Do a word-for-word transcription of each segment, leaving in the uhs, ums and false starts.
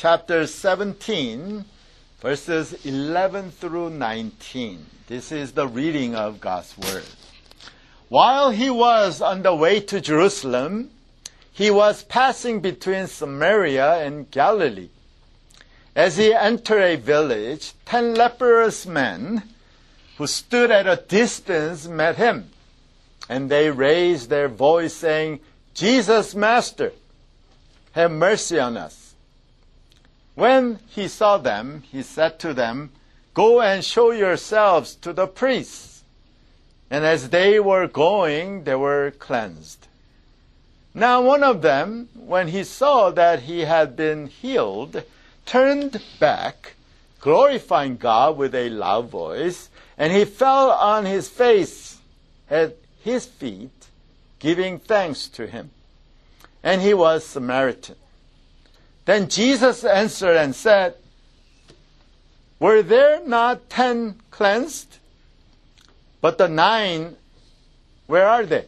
chapter seventeen, verses eleven through nineteen. This is the reading of God's Word. While he was on the way to Jerusalem, he was passing between Samaria and Galilee. As he entered a village, ten leprous men who stood at a distance met him, and they raised their voice, saying, "Jesus, Master, have mercy on us." When he saw them, he said to them, "Go and show yourselves to the priests." And as they were going, they were cleansed. Now one of them, when he saw that he had been healed, turned back, glorifying God with a loud voice, and he fell on his face at his feet, giving thanks to him. And he was Samaritan. Then Jesus answered and said, "Were there not ten cleansed? But the nine, where are they?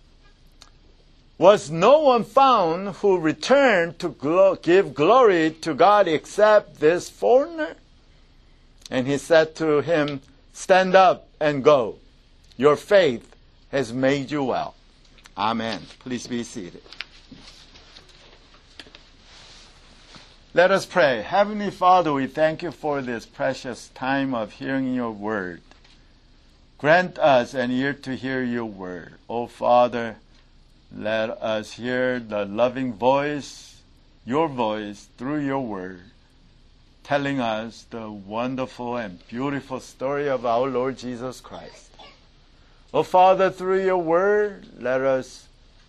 Was no one found who returned to glo- give glory to God except this foreigner?" And he said to him, "Stand up and go. Your faith has made you well." Amen. Please be seated. Let us pray. Heavenly Father, we thank you for this precious time of hearing your word. Grant us an ear to hear your word. Oh Father, let us hear the loving voice, your voice, through your word, telling us the wonderful and beautiful story of our Lord Jesus Christ. Oh Father, through your word, let us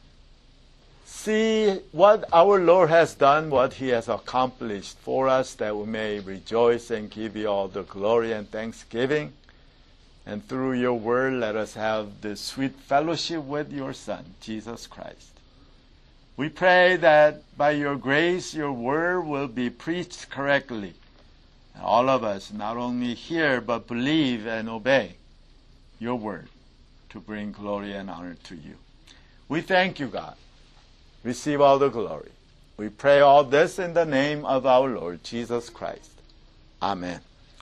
see what our Lord has done, what he has accomplished for us, that we may rejoice and give you all the glory and thanksgiving. And through your word, let us have the sweet fellowship with your Son, Jesus Christ. We pray that by your grace, your word will be preached correctly. And all of us not only hear, but believe and obey your word to bring glory and honor to you. We thank you, God. Receive all the glory. We pray all this in the name of our Lord Jesus Christ. Amen.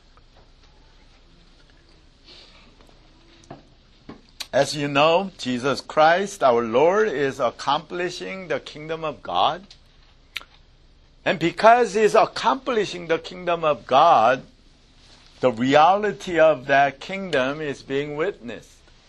As you know, Jesus Christ, our Lord, is accomplishing the kingdom of God. And because he is accomplishing the kingdom of God, the reality of that kingdom is being witnessed.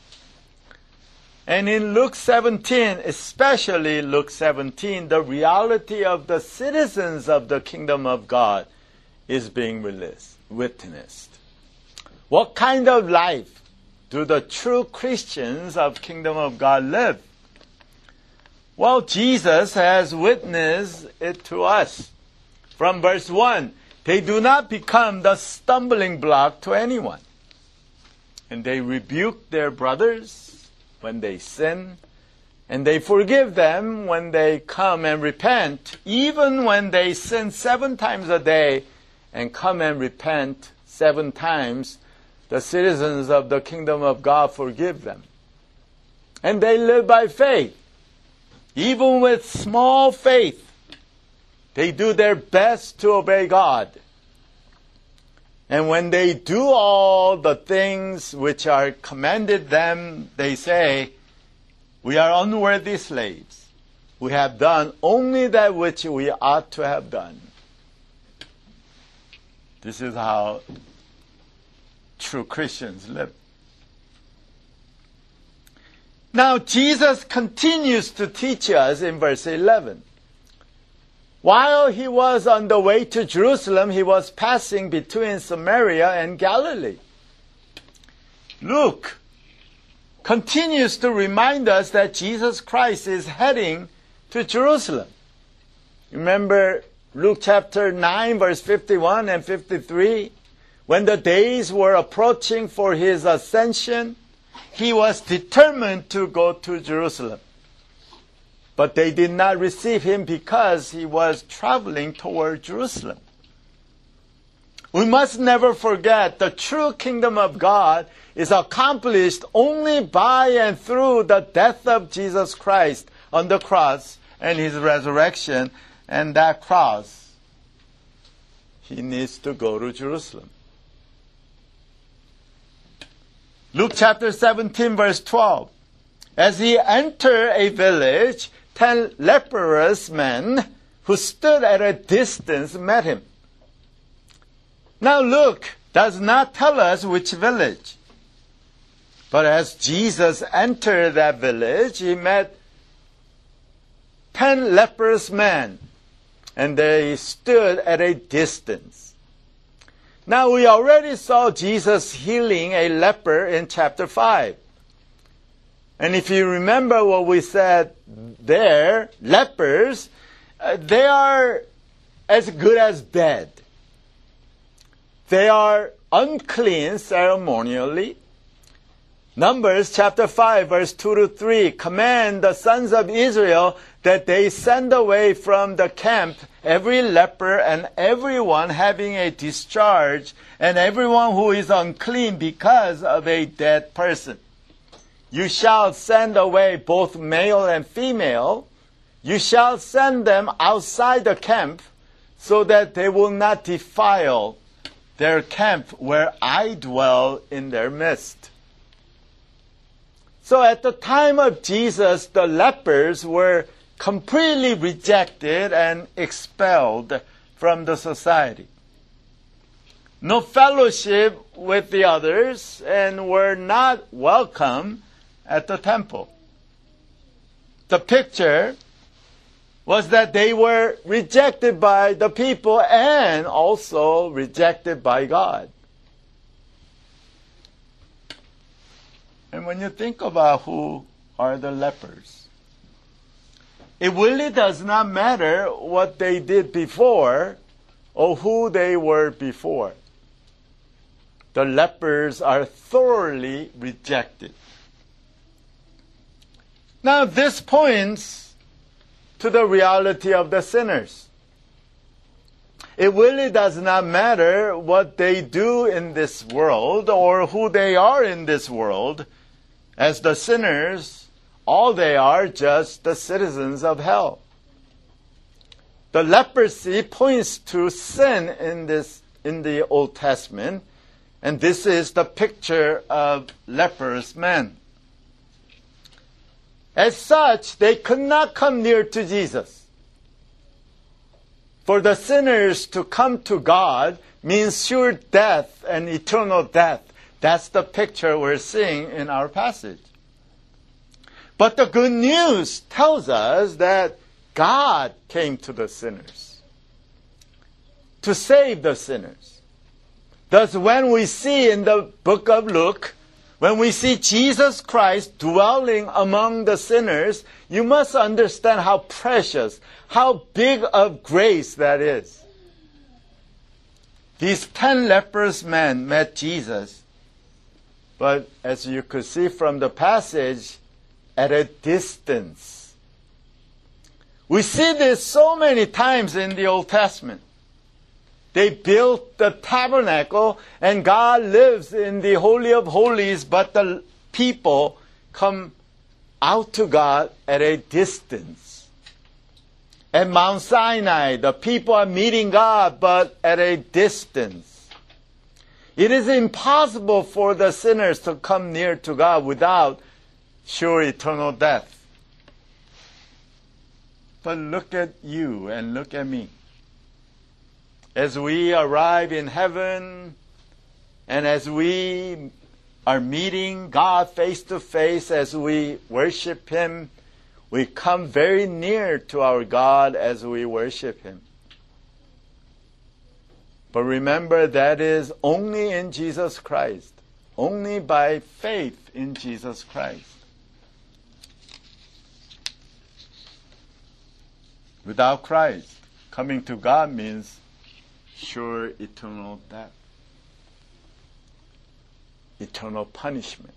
And in Luke seventeen, especially Luke seventeen, the reality of the citizens of the kingdom of God is being witnessed. What kind of life do the true Christians of kingdom of God live? Well, Jesus has witnessed it to us. From verse one, they do not become the stumbling block to anyone. And they rebuke their brothers when they sin, and they forgive them when they come and repent, even when they sin seven times a day and come and repent seven times. The citizens of the kingdom of God forgive them. And they live by faith. Even with small faith, they do their best to obey God. And when they do all the things which are commanded them, they say, "We are unworthy slaves. We have done only that which we ought to have done." This is how true Christians live. Now, Jesus continues to teach us in verse eleven. While he was on the way to Jerusalem, he was passing between Samaria and Galilee. Luke continues to remind us that Jesus Christ is heading to Jerusalem. Remember Luke chapter nine, verse fifty-one and fifty-three? When the days were approaching for his ascension, he was determined to go to Jerusalem. But they did not receive him because he was traveling toward Jerusalem. We must never forget the true kingdom of God is accomplished only by and through the death of Jesus Christ on the cross and his resurrection. And that cross he needs to go to Jerusalem. Luke chapter seventeen, verse twelve. As he entered a village, ten leprous men who stood at a distance met him. Now Luke does not tell us which village. But as Jesus entered that village, he met ten leprous men, and they stood at a distance. Now we already saw Jesus healing a leper in chapter five. And if you remember what we said there, lepers, uh, they are as good as dead. They are unclean ceremonially. Numbers chapter five, verse two to three, command the sons of Israel that they send away from the camp every leper and everyone having a discharge and everyone who is unclean because of a dead person. You shall send away both male and female. You shall send them outside the camp so that they will not defile their camp where I dwell in their midst. So at the time of Jesus, the lepers were completely rejected and expelled from the society. No fellowship with the others and were not welcome at the temple. The picture was that they were rejected by the people and also rejected by God. And when you think about who are the lepers, it really does not matter what they did before or who they were before. The lepers are thoroughly rejected. Now this points to the reality of the sinners. It really does not matter what they do in this world or who they are in this world. As the sinners, all they are just the citizens of hell. The leprosy points to sin in this in the Old Testament, and this is the picture of leprous men. As such, they could not come near to Jesus. For the sinners to come to God means sure death and eternal death. That's the picture we're seeing in our passage. But the good news tells us that God came to the sinners to save the sinners. Thus, when we see in the book of Luke, when we see Jesus Christ dwelling among the sinners, you must understand how precious, how big of grace that is. These ten leprous men met Jesus, but as you could see from the passage, at a distance. We see this so many times in the Old Testament. They built the tabernacle and God lives in the Holy of Holies, but the people come out to God at a distance. At Mount Sinai, the people are meeting God, but at a distance. It is impossible for the sinners to come near to God without sure eternal death. But look at you and look at me. As we arrive in heaven and as we are meeting God face to face, as we worship Him, we come very near to our God as we worship Him. But remember, that is only in Jesus Christ, only by faith in Jesus Christ. Without Christ, coming to God means sure eternal death, eternal punishment.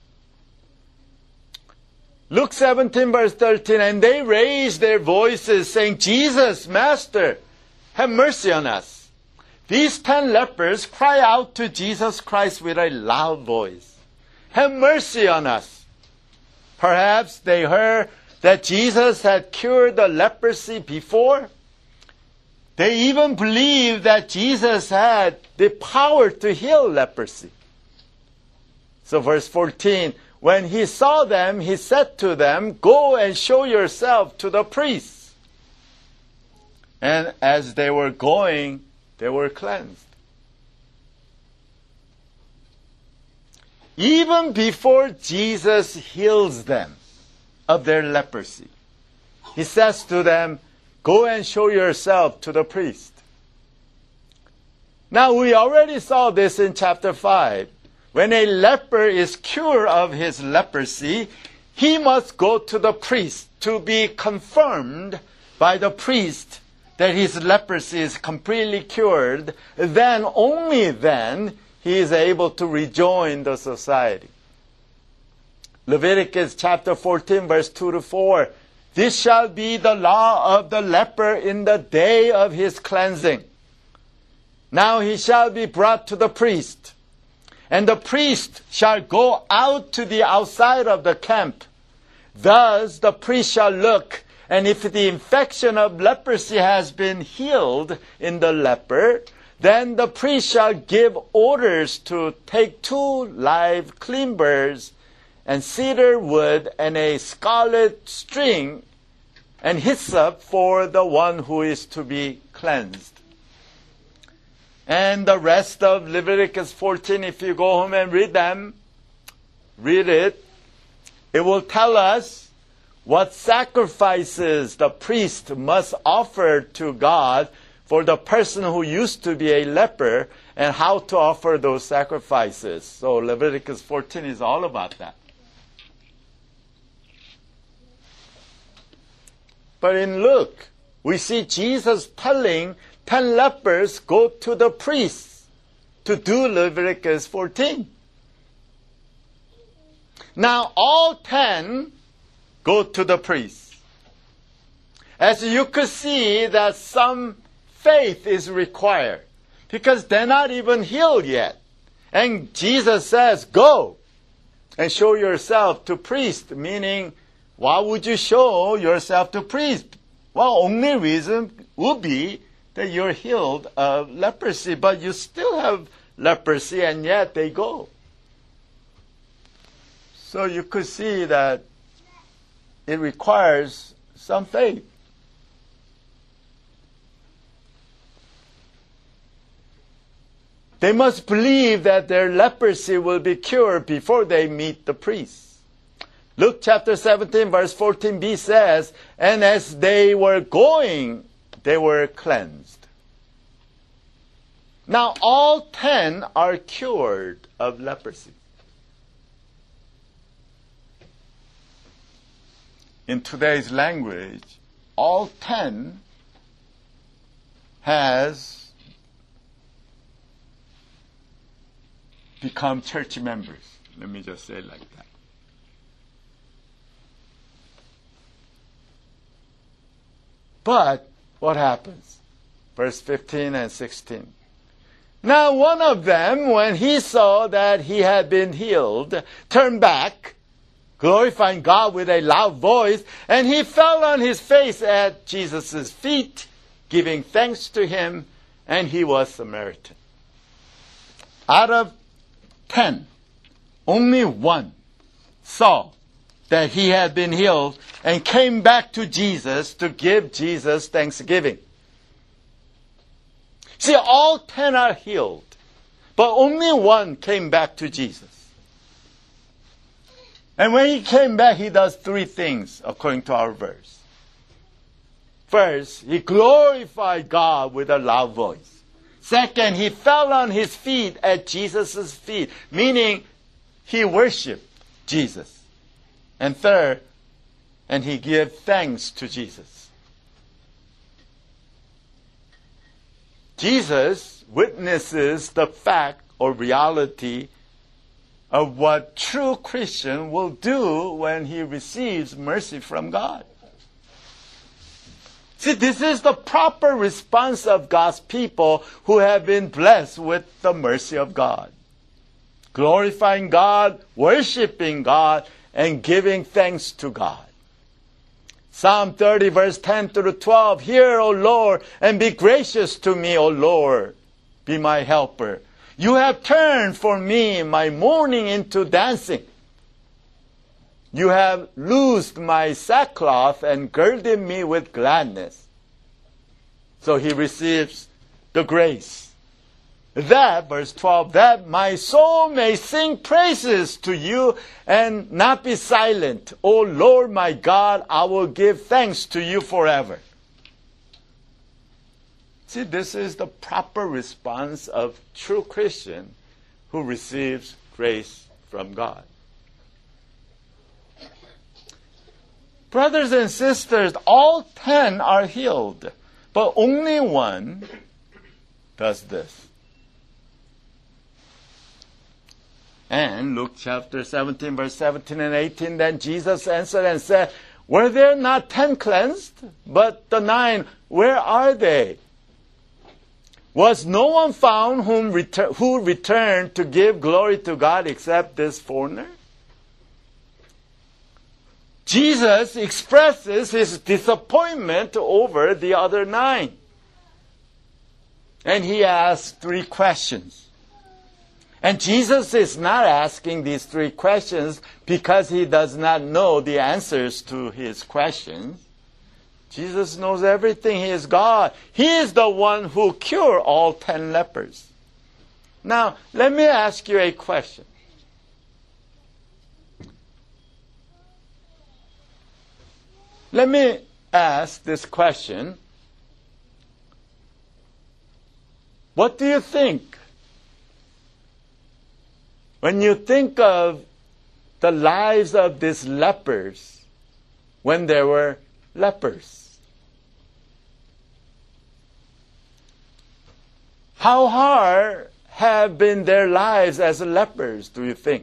Luke seventeen, verse thirteen, and they raised their voices, saying, Jesus, Master, have mercy on us. These ten lepers cry out to Jesus Christ with a loud voice, have mercy on us. Perhaps they heard that Jesus had cured the leprosy before. They even believed that Jesus had the power to heal leprosy. So verse fourteen, when he saw them, he said to them, "Go and show yourself to the priests." And as they were going, they were cleansed. Even before Jesus heals them of their leprosy, he says to them, "Go and show yourself to the priest." Now, we already saw this in chapter five. When a leper is cured of his leprosy, he must go to the priest to be confirmed by the priest that his leprosy is completely cured. Then, only then, he is able to rejoin the society. Leviticus chapter fourteen, verse two to four. "This shall be the law of the leper in the day of his cleansing. Now he shall be brought to the priest, and the priest shall go out to the outside of the camp. Thus the priest shall look, and if the infection of leprosy has been healed in the leper, then the priest shall give orders to take two live clean birds and cedar wood and a scarlet string and hyssop for the one who is to be cleansed." And the rest of Leviticus fourteen, if you go home and read them, read it, it will tell us what sacrifices the priest must offer to God for the person who used to be a leper and how to offer those sacrifices. So Leviticus fourteen is all about that. But in Luke, we see Jesus telling ten lepers go to the priests to do Leviticus fourteen. Now all ten go to the priests. As you could see that some faith is required because they're not even healed yet. And Jesus says, "Go and show yourself to priest," meaning, why would you show yourself to priest? Well, only reason would be that you're healed of leprosy, but you still have leprosy, and yet they go. So you could see that it requires some faith. They must believe that their leprosy will be cured before they meet the priest. Luke chapter seventeen, verse fourteen b says, "And as they were going, they were cleansed." Now, all ten are cured of leprosy. In today's language, all ten has become church members. Let me just say it like that. But what happens? Verse fifteen and sixteen. "Now one of them, when he saw that he had been healed, turned back, glorifying God with a loud voice, and he fell on his face at Jesus' feet, giving thanks to him, and he was Samaritan." Out of ten, only one saw that he had been healed and came back to Jesus to give Jesus thanksgiving. See, all ten are healed, but only one came back to Jesus. And when he came back, he does three things according to our verse. First, he glorified God with a loud voice. Second, he fell on his feet at Jesus' feet, meaning he worshiped Jesus. And third, and he gave thanks to Jesus. Jesus witnesses the fact or reality of what true Christian will do when he receives mercy from God. See, this is the proper response of God's people who have been blessed with the mercy of God. Glorifying God, worshiping God, and giving thanks to God. Psalm thirty, verse ten through twelve. Hear, O Lord, and be gracious to me, O Lord. Be my helper. You have turned for me my mourning into dancing. You have loosed my sackcloth and girded me with gladness. So he receives the grace. That, verse twelve, that my soul may sing praises to you and not be silent. O Lord my God, I will give thanks to you forever. See, this is the proper response of true Christian who receives grace from God. Brothers and sisters, all ten are healed, but only one does this. And Luke chapter seventeen, verse seventeen and eighteen, then Jesus answered and said, were there not ten cleansed? But the nine, where are they? Was no one found whom retur- who returned to give glory to God except this foreigner? Jesus expresses his disappointment over the other nine. And he asks three questions. And Jesus is not asking these three questions because he does not know the answers to his questions. Jesus knows everything. He is God. He is the one who cured all ten lepers. Now, let me ask you a question. Let me ask this question. What do you think? When you think of the lives of these lepers when they were lepers, how hard have been their lives as lepers, do you think?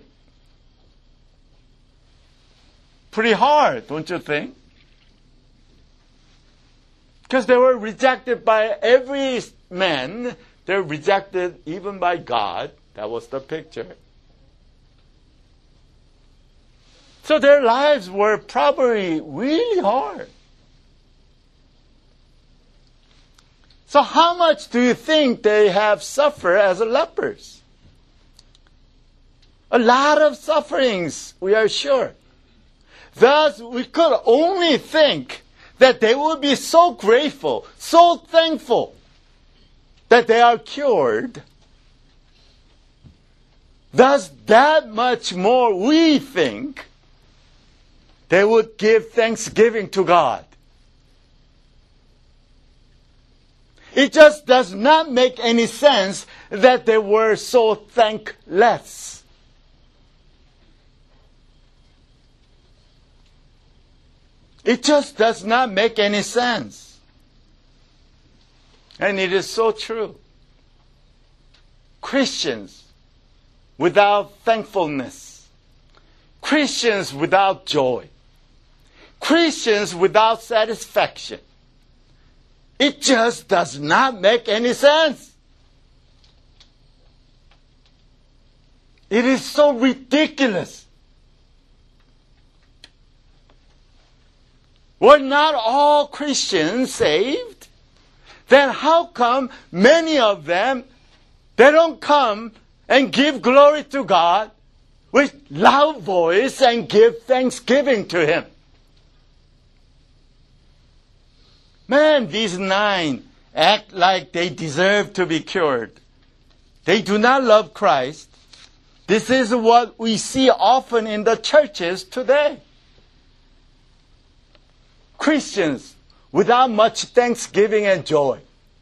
Pretty hard, don't you think? Because they were rejected by every man. They were rejected even by God. That was the picture. So their lives were probably really hard. So how much do you think they have suffered as lepers? A lot of sufferings, we are sure. Thus, we could only think that they would be so grateful, so thankful that they are cured. Thus, that much more we think they would give thanksgiving to God. It just does not make any sense that they were so thankless. It just does not make any sense. And it is so true. Christians without thankfulness, Christians without joy, Christians without satisfaction, it just does not make any sense. It is so ridiculous. Were not all Christians saved? Then how come many of them, they don't come and give glory to God with loud voice and give thanksgiving to Him? Man, these nine act like they deserve to be cured. They do not love Christ. This is what we see often in the churches today. Christians without much thanksgiving and joy.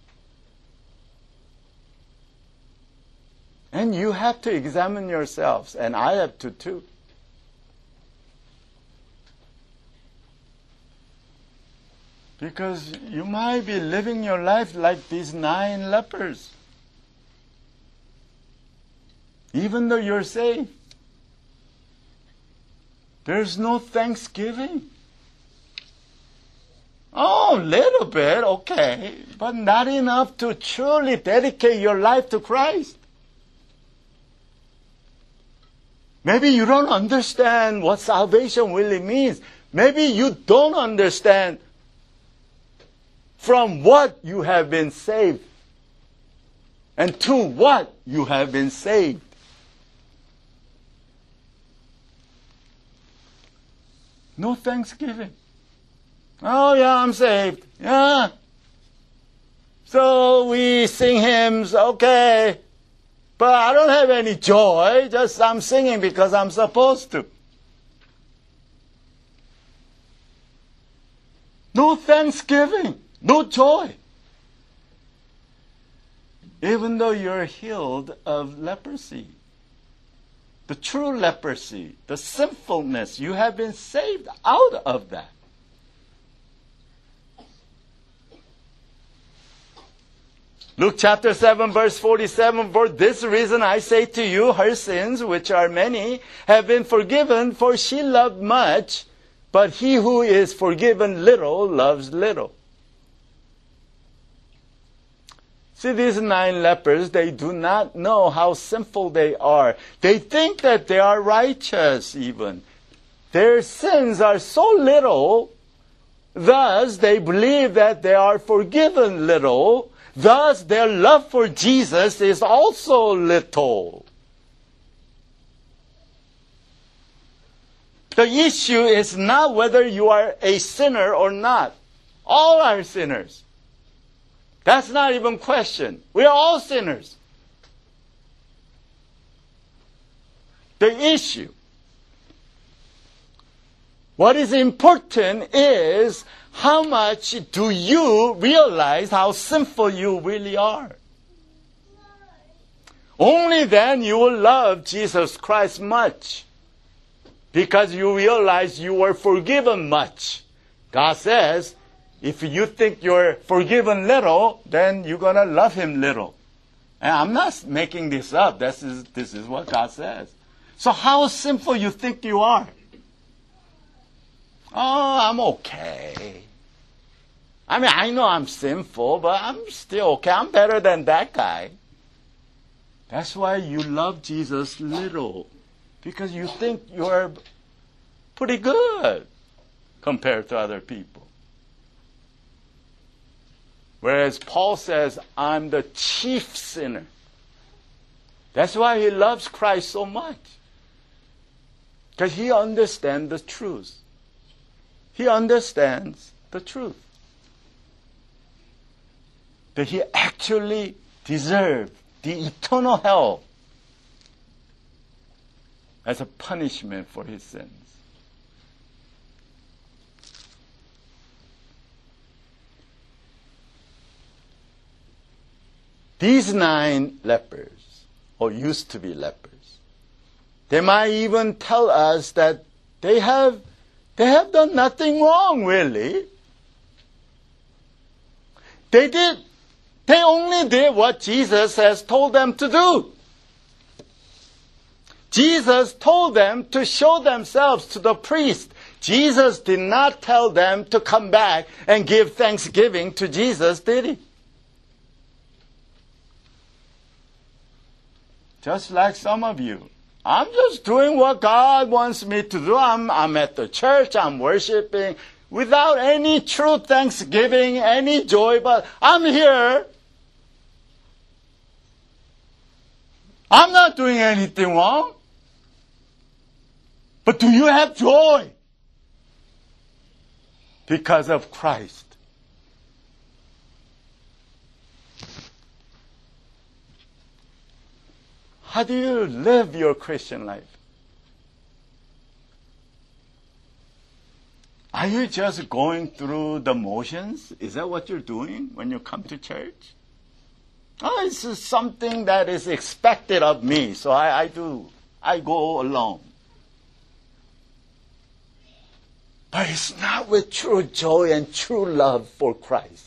And you have to examine yourselves, and I have to too. Because you might be living your life like these nine lepers. Even though you're saved, there's no thanksgiving. Oh, a little bit, okay, but not enough to truly dedicate your life to Christ. Maybe you don't understand what salvation really means. Maybe you don't understand from what you have been saved and to what you have been saved. No thanksgiving. Oh yeah, I'm saved. Yeah. So we sing hymns, okay. But I don't have any joy, just I'm singing because I'm supposed to. No thanksgiving, no joy. Even though you're healed of leprosy, the true leprosy, the sinfulness, you have been saved out of that. Luke chapter seven, verse forty-seven, for this reason I say to you, her sins, which are many, have been forgiven, for she loved much, but he who is forgiven little loves little. See, these nine lepers, they do not know how sinful they are. They think that they are righteous even. Their sins are so little, thus they believe that they are forgiven little. Thus, their love for Jesus is also little. The issue is not whether you are a sinner or not. All are sinners. That's not even a question. We are all sinners. The issue, what is important is, how much do you realize how sinful you really are? Only then you will love Jesus Christ much. Because you realize you were forgiven much. God says, if you think you're forgiven little, then you're going to love him little. And I'm not making this up. This is, this is what God says. So how sinful you think you are? Oh, I'm okay. I mean, I know I'm sinful, but I'm still okay. I'm better than that guy. That's why you love Jesus little. Because you think you're pretty good compared to other people. Whereas Paul says, I'm the chief sinner. That's why he loves Christ so much. Because he understands the truth. He understands the truth. That he actually deserved the eternal hell as a punishment for his sins. These nine lepers, or used to be lepers, they might even tell us that they have, they have done nothing wrong, really. They did They only did what Jesus has told them to do. Jesus told them to show themselves to the priest. Jesus did not tell them to come back and give thanksgiving to Jesus, did he? Just like some of you. I'm just doing what God wants me to do. I'm, I'm at the church, I'm worshiping, without any true thanksgiving, any joy, but I'm here. I'm not doing anything wrong. But do you have joy? Because of Christ. How do you live your Christian life? Are you just going through the motions? Is that what you're doing when you come to church? Oh, it's just something that is expected of me, so I, I do. I go along. But it's not with true joy and true love for Christ.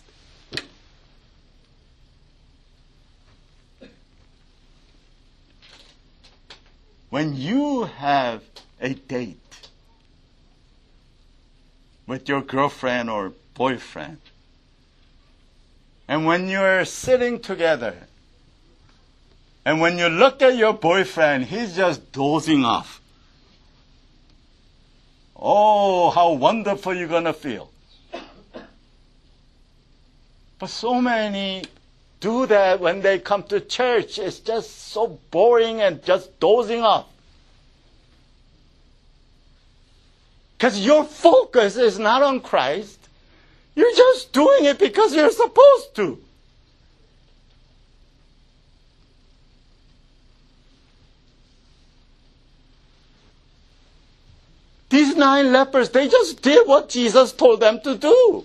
When you have a date with your girlfriend or boyfriend, and when you're sitting together, and when you look at your boyfriend, he's just dozing off. Oh, how wonderful you're going to feel. But so many do that when they come to church. It's just so boring and just dozing off. Because your focus is not on Christ. You're just doing it because you're supposed to. These nine lepers, they just did what Jesus told them to do.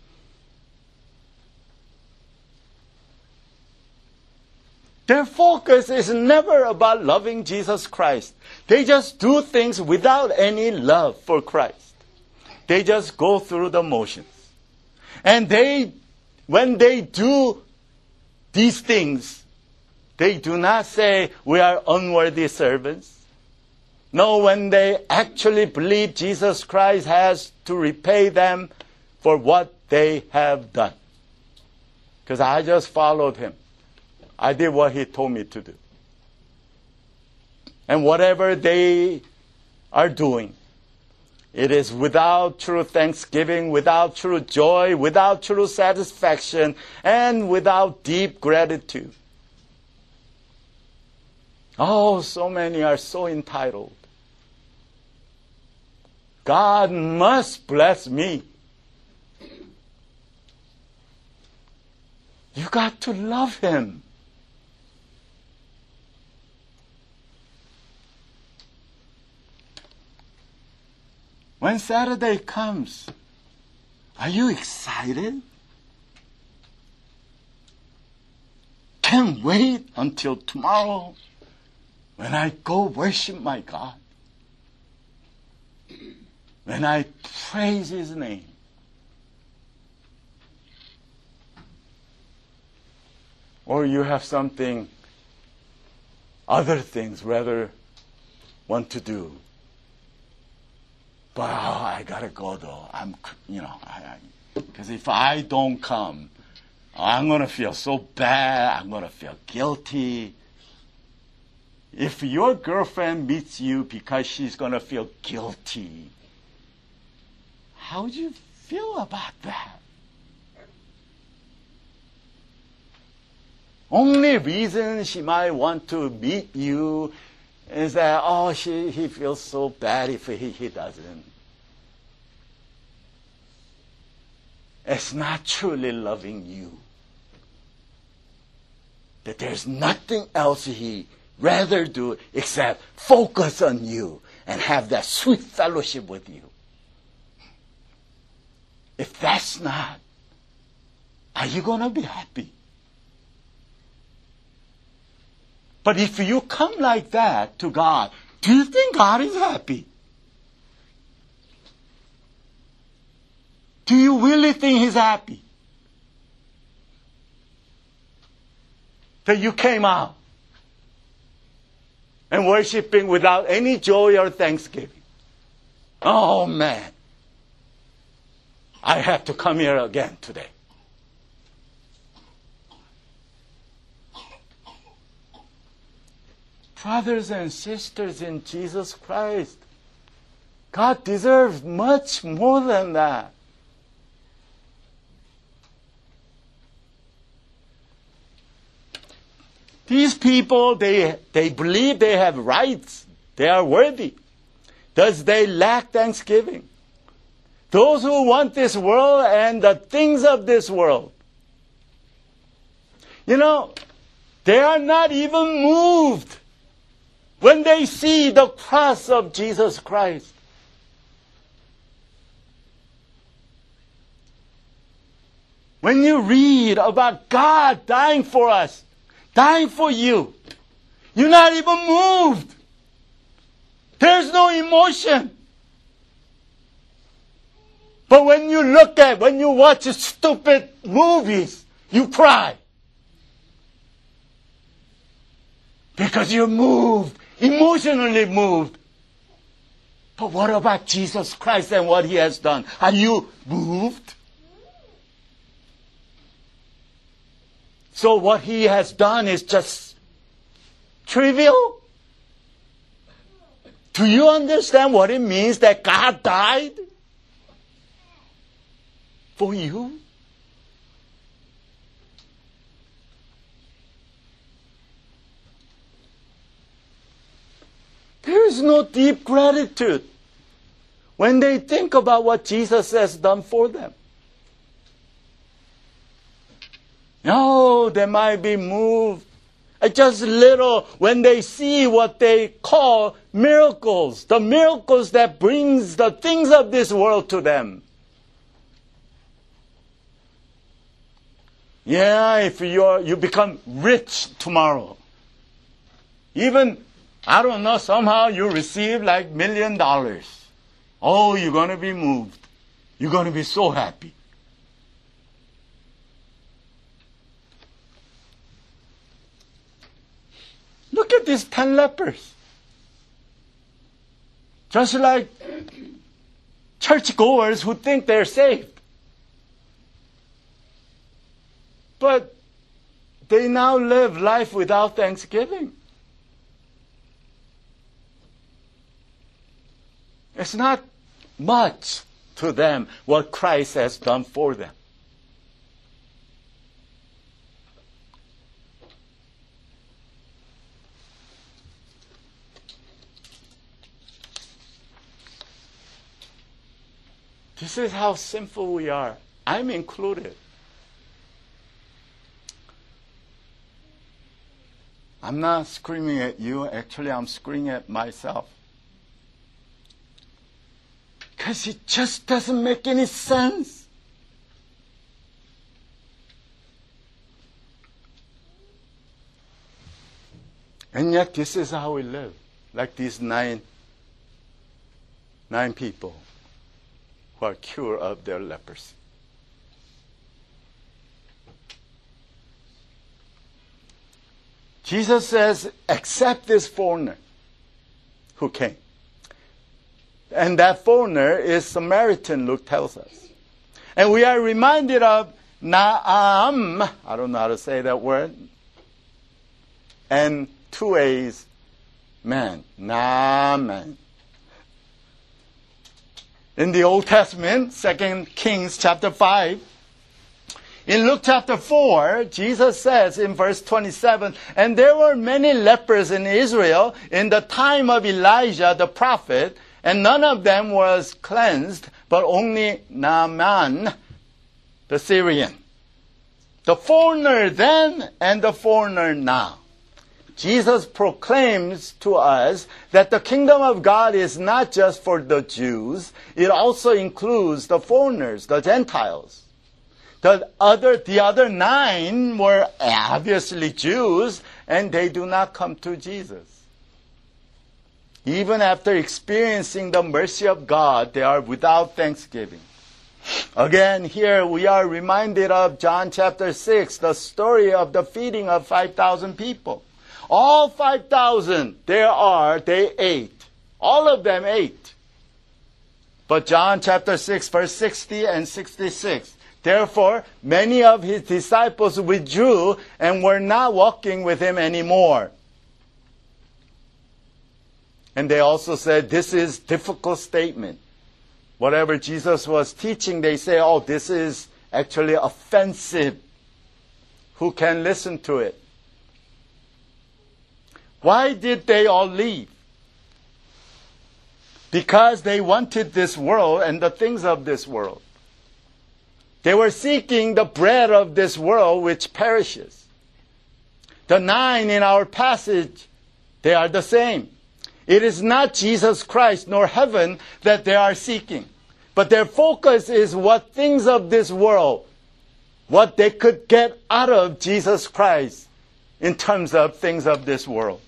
Their focus is never about loving Jesus Christ. They just do things without any love for Christ. They just go through the motions. And they, when they do these things, they do not say, we are unworthy servants. No, when they actually believe Jesus Christ has to repay them for what they have done. Because I just followed him. I did what he told me to do. And whatever they are doing, it is without true thanksgiving, without true joy, without true satisfaction, and without deep gratitude. Oh, so many are so entitled. God must bless me. You got to love him. When Saturday comes, are you excited? Can't wait until tomorrow when I go worship my God. When I praise his name. Or you have something, other things rather want to do. But oh, I gotta go though. I'm, you know, because if I don't come, I'm gonna feel so bad. I'm gonna feel guilty. If your girlfriend meets you because she's gonna feel guilty, how would you feel about that? Only reason she might want to meet you is that, oh, she, he feels so bad if he, he doesn't. It's not truly loving you. That there's nothing else he rather do except focus on you and have that sweet fellowship with you. If that's not, are you going to be happy? But if you come like that to God, do you think God is happy? Do you really think he's happy? That you came out and worshiping without any joy or thanksgiving. Oh man, I have to come here again today. Brothers and sisters in Jesus Christ, God deserves much more than that. These people, they, they believe they have rights. They are worthy. Thus they lack thanksgiving. Those who want this world and the things of this world, you know, they are not even moved when they see the cross of Jesus Christ. When you read about God dying for us, dying for you, you're not even moved. There's no emotion. But when you look at, when you watch stupid movies, you cry. Because you're moved, emotionally moved. But what about Jesus Christ and what he has done? Are you moved? So what he has done is just trivial? Do you understand what it means that God died for you? There is no deep gratitude when they think about what Jesus has done for them. No, they might be moved just little when they see what they call miracles, the miracles that brings the things of this world to them. Yeah, if you're, you become rich tomorrow, even, I don't know, somehow you receive like million dollars. Oh, you're going to be moved. You're going to be so happy. Look at these ten lepers. Just like churchgoers who think they're saved. But they now live life without thanksgiving. It's not much to them what Christ has done for them. This is how sinful we are. I'm included. I'm not screaming at you. Actually, I'm screaming at myself. Because it just doesn't make any sense. And yet, this is how we live. Like these nine, nine people who are cured of their leprosy. Jesus says, accept this foreigner who came. And that foreigner is Samaritan, Luke tells us. And we are reminded of Naam, I don't know how to say that word, and two A's, man, Naaman. In the Old Testament, Second Kings chapter five, in Luke chapter four, Jesus says in verse twenty-seven, and there were many lepers in Israel in the time of Elijah the prophet, and none of them was cleansed, but only Naaman the Syrian. The foreigner then and the foreigner now. Jesus proclaims to us that the kingdom of God is not just for the Jews. It also includes the foreigners, the Gentiles. The other, the other nine were obviously Jews, and they do not come to Jesus. Even after experiencing the mercy of God, they are without thanksgiving. Again, here we are reminded of John chapter six, the story of the feeding of five thousand people. All five thousand there are, they ate. All of them ate. But John chapter six, verse sixty and sixty-six. Therefore, many of his disciples withdrew and were not walking with him anymore. And they also said, this is difficult statement. Whatever Jesus was teaching, they say, oh, this is actually offensive. Who can listen to it? Why did they all leave? Because they wanted this world and the things of this world. They were seeking the bread of this world which perishes. The nine in our passage, they are the same. It is not Jesus Christ nor heaven that they are seeking. But their focus is what things of this world, what they could get out of Jesus Christ in terms of things of this world.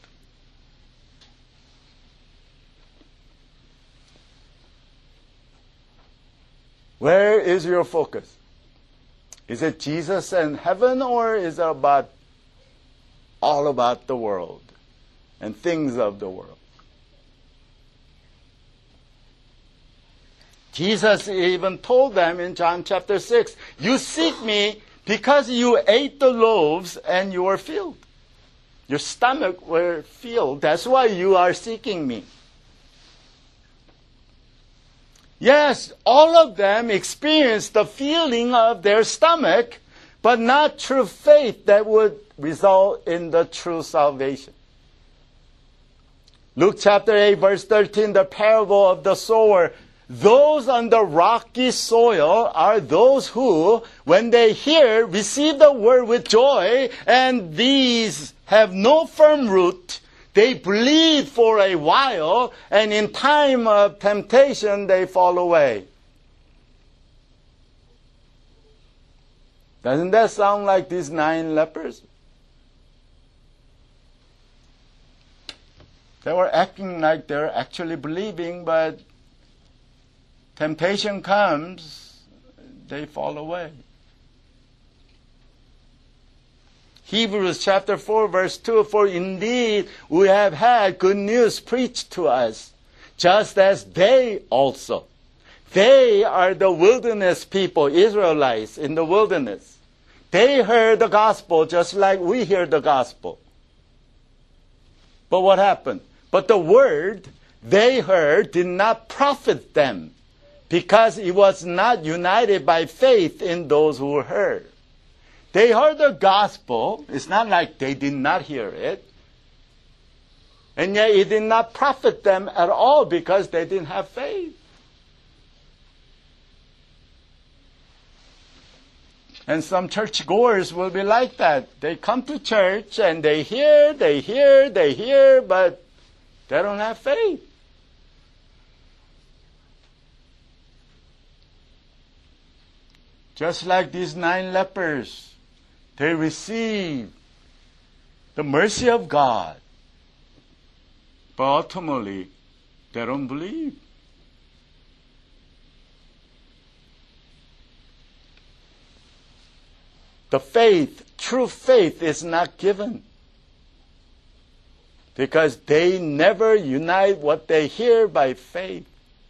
Where is your focus? Is it Jesus and heaven, or is it about all about the world and things of the world? Jesus even told them in John chapter six, you seek me because you ate the loaves and you were filled. Your stomach were filled. That's why you are seeking me. Yes, all of them experienced the feeling of their stomach, but not true faith that would result in the true salvation. Luke chapter eight, verse thirteen, the parable of the sower. Those on the rocky soil are those who, when they hear, receive the word with joy, and these have no firm root. They believe for a while, and in time of temptation, they fall away. Doesn't that sound like these nine lepers? They were acting like they're actually believing, but temptation comes, they fall away. Hebrews chapter four, verse two, for indeed we have had good news preached to us, just as they also. They are the wilderness people, Israelites in the wilderness. They heard the gospel just like we hear the gospel. But what happened? But the word they heard did not profit them, because it was not united by faith in those who heard. They heard the gospel. It's not like they did not hear it. And yet it did not profit them at all because they didn't have faith. And some churchgoers will be like that. They come to church and they hear, they hear, they hear, but they don't have faith. Just like these nine lepers, they receive the mercy of God, but ultimately, they don't believe. The faith, true faith, is not given because they never unite what they hear by faith.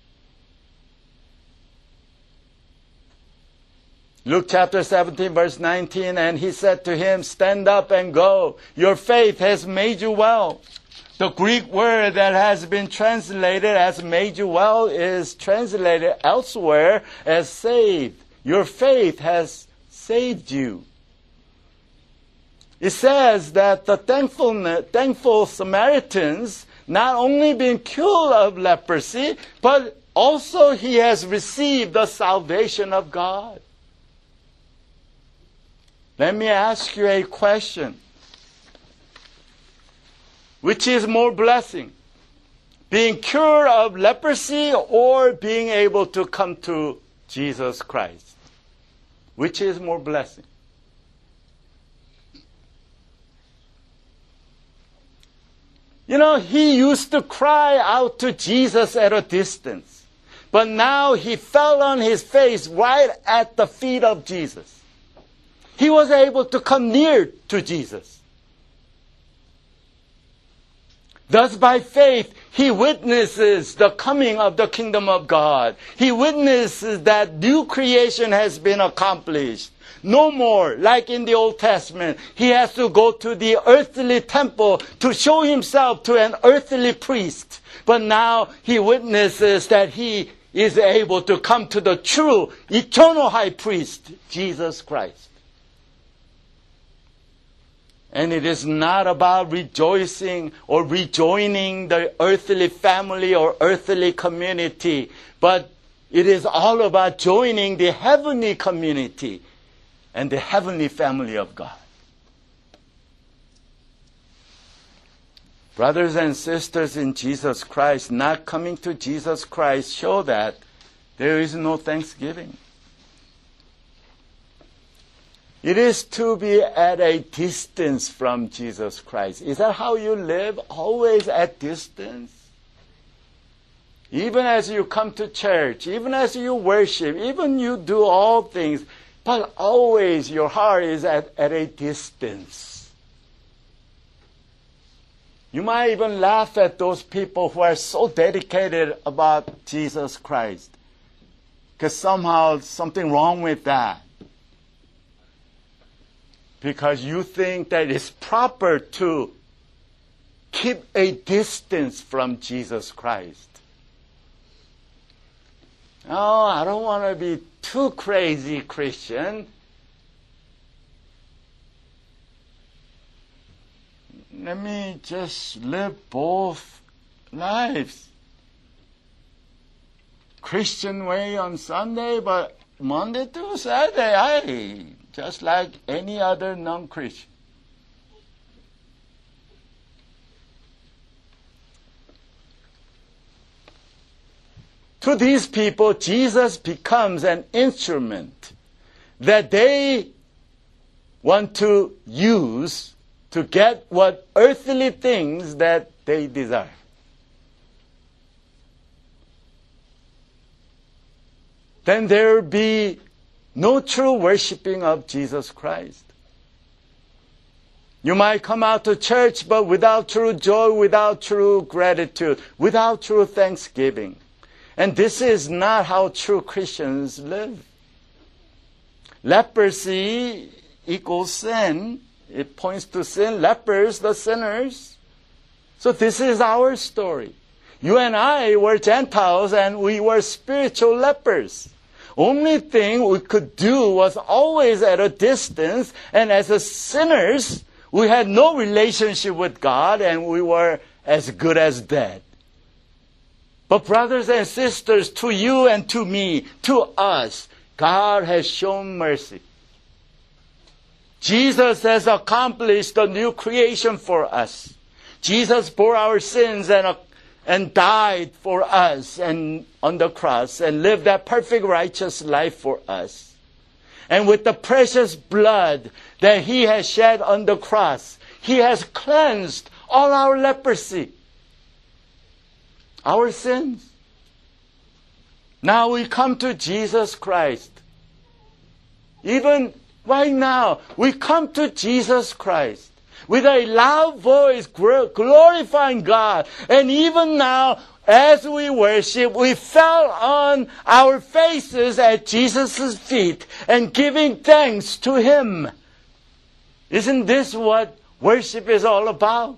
Luke chapter seventeen, verse nineteen, and he said to him, stand up and go. Your faith has made you well. The Greek word that has been translated as made you well is translated elsewhere as saved. Your faith has saved you. It says that the thankful, thankful Samaritans not only been cured of leprosy, but also he has received the salvation of God. Let me ask you a question. Which is more blessing? Being cured of leprosy or being able to come to Jesus Christ? Which is more blessing? You know, he used to cry out to Jesus at a distance. But now he fell on his face right at the feet of Jesus. He was able to come near to Jesus. Thus, by faith, he witnesses the coming of the kingdom of God. He witnesses that new creation has been accomplished. No more, like in the Old Testament, he has to go to the earthly temple to show himself to an earthly priest. But now he witnesses that he is able to come to the true, eternal high priest, Jesus Christ. And it is not about rejoicing or rejoining the earthly family or earthly community, but it is all about joining the heavenly community and the heavenly family of God. Brothers and sisters in Jesus Christ, not coming to Jesus Christ show that there is no thanksgiving. It is to be at a distance from Jesus Christ. Is that how you live? Always at distance? Even as you come to church, even as you worship, even you do all things, but always your heart is at, at a distance. You might even laugh at those people who are so dedicated about Jesus Christ, because somehow something wrong with that. Because you think that it's proper to keep a distance from Jesus Christ. Oh, I don't want to be too crazy Christian. Let me just live both lives. Christian way on Sunday, but Monday to Saturday, I just like any other non-Christian. To these people, Jesus becomes an instrument that they want to use to get what earthly things that they desire. Then there will be no true worshiping of Jesus Christ. You might come out to church, but without true joy, without true gratitude, without true thanksgiving. And this is not how true Christians live. Leprosy equals sin. It points to sin. Lepers, the sinners. So this is our story. You and I were Gentiles and we were spiritual lepers. Only thing we could do was always at a distance, and as a sinners, we had no relationship with God and we were as good as dead. But brothers and sisters, to you and to me, to us, God has shown mercy. Jesus has accomplished a new creation for us. Jesus bore our sins and, and died for us and on the cross and lived that perfect righteous life for us. And with the precious blood that He has shed on the cross, He has cleansed all our leprosy, our sins. Now we come to Jesus Christ. Even right now, we come to Jesus Christ with a loud voice glorifying God. And even now, as we worship, we fell on our faces at Jesus' feet and giving thanks to Him. Isn't this what worship is all about?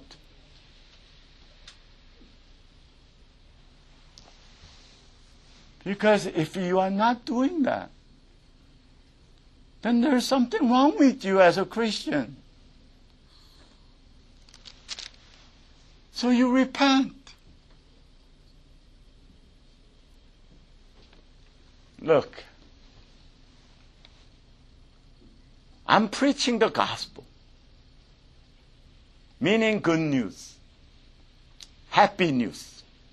Because if you are not doing that, then there's something wrong with you as a Christian. So you repent. Look, I'm preaching the gospel, meaning good news, happy news.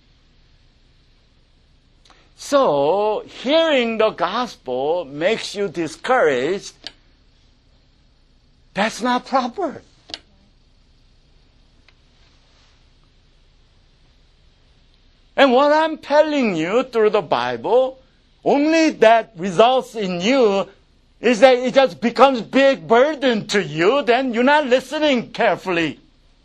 So, hearing the gospel makes you discouraged. That's not proper. And what I'm telling you through the Bible, only that results in you is that it just becomes big burden to you, then you're not listening carefully.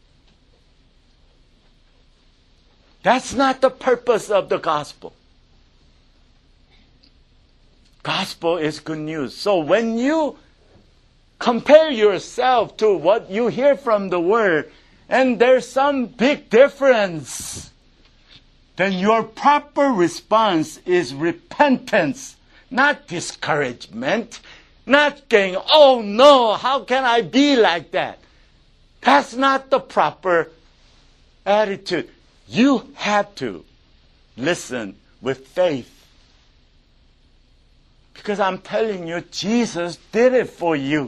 That's not the purpose of the gospel. Gospel is good news. So when you compare yourself to what you hear from the Word, and there's some big difference, then your proper response is repentance, not discouragement, not going, oh no, how can I be like that? That's not the proper attitude. You have to listen with faith. Because I'm telling you, Jesus did it for you.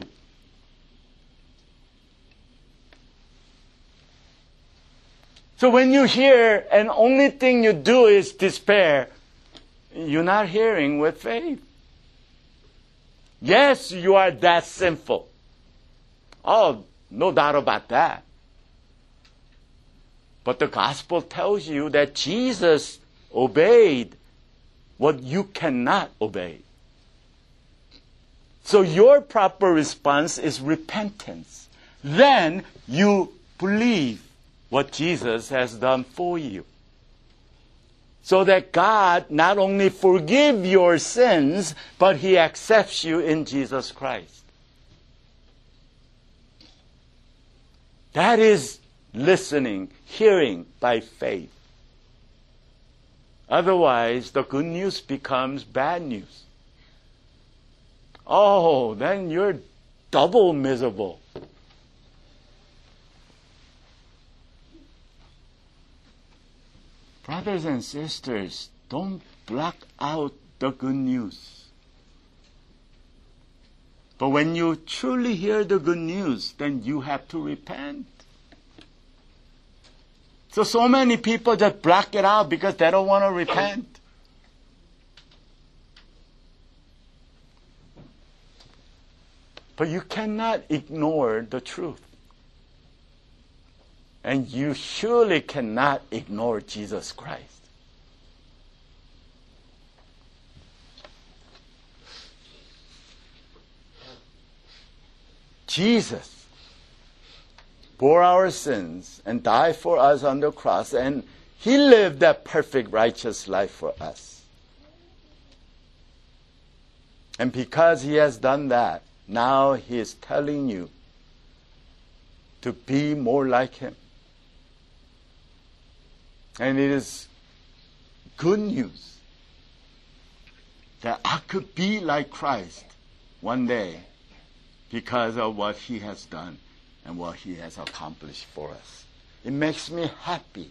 So when you hear and only thing you do is despair, you're not hearing with faith. Yes, you are that sinful. Oh, no doubt about that. But the gospel tells you that Jesus obeyed what you cannot obey. So your proper response is repentance. Then you believe what Jesus has done for you. So that God not only forgives your sins, but He accepts you in Jesus Christ. That is listening, hearing by faith. Otherwise, the good news becomes bad news. Oh, then you're double miserable. Brothers and sisters, don't block out the good news. But when you truly hear the good news, then you have to repent. So, so many people just block it out because they don't want to repent. But you cannot ignore the truth. And you surely cannot ignore Jesus Christ. Jesus bore our sins and died for us on the cross, and He lived that perfect righteous life for us. And because He has done that, now He is telling you to be more like Him. And it is good news that I could be like Christ one day because of what He has done and what He has accomplished for us. It makes me happy.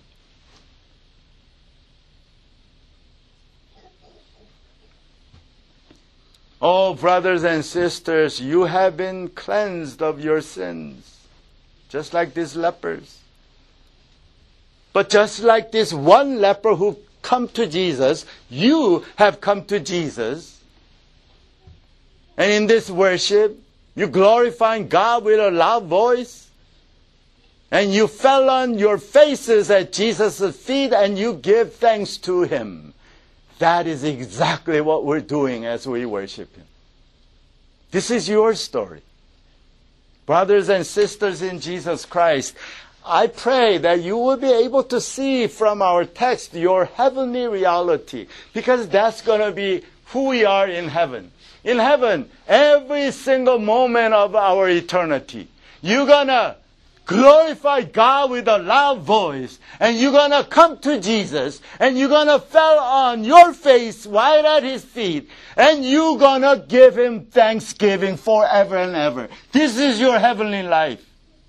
Oh, brothers and sisters, you have been cleansed of your sins, just like these lepers. But just like this one leper who come to Jesus, you have come to Jesus. And in this worship, you glorifying God with a loud voice. And you fell on your faces at Jesus' feet and you give thanks to Him. That is exactly what we're doing as we worship Him. This is your story. Brothers and sisters in Jesus Christ, I pray that you will be able to see from our text your heavenly reality, because that's going to be who we are in heaven. In heaven, every single moment of our eternity, you're going to glorify God with a loud voice, and you're going to come to Jesus, and you're going to fall on your face right at His feet, and you're going to give Him thanksgiving forever and ever. This is your heavenly life.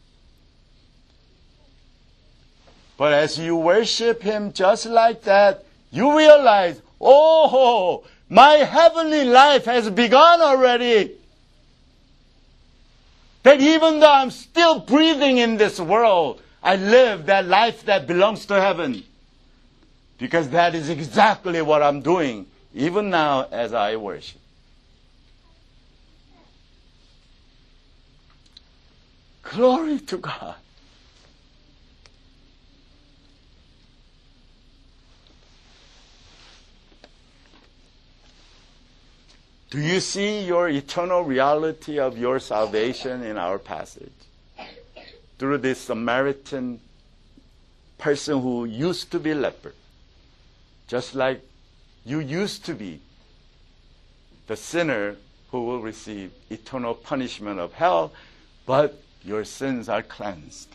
But as you worship Him just like that, you realize, oh, my heavenly life has begun already. That even though I'm still breathing in this world, I live that life that belongs to heaven. Because that is exactly what I'm doing, even now as I worship. Glory to God. Do you see your eternal reality of your salvation in our passage? Through this Samaritan person who used to be leper. Just like you used to be the sinner who will receive eternal punishment of hell, but your sins are cleansed.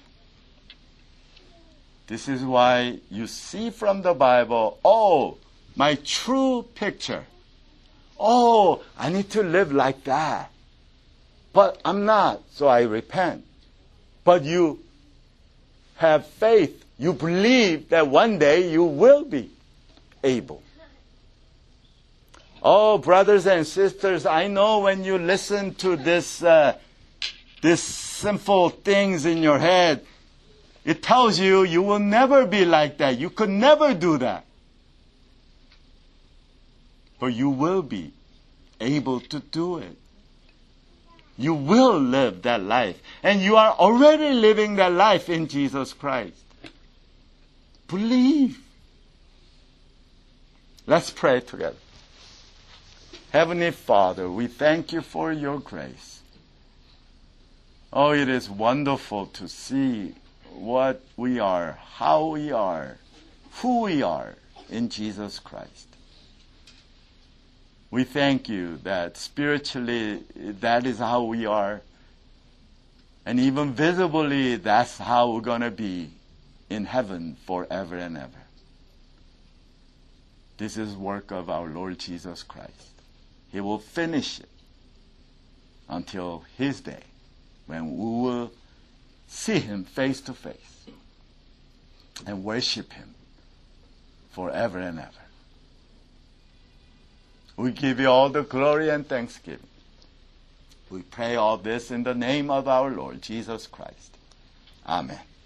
This is why you see from the Bible, oh, my true picture. Oh, I need to live like that. But I'm not, so I repent. But you have faith. You believe that one day you will be able. Oh, brothers and sisters, I know when you listen to this, uh, these simple things in your head, it tells you you will never be like that. You could never do that. But you will be able to do it. You will live that life. And you are already living that life in Jesus Christ. Believe. Let's pray together. Heavenly Father, we thank you for your grace. Oh, it is wonderful to see what we are, how we are, who we are in Jesus Christ. We thank you that spiritually that is how we are. And even visibly that's how we're going to be in heaven forever and ever. This is work of our Lord Jesus Christ. He will finish it until his day when we will see him face to face and worship him forever and ever. We give you all the glory and thanksgiving. We pray all this in the name of our Lord Jesus Christ. Amen.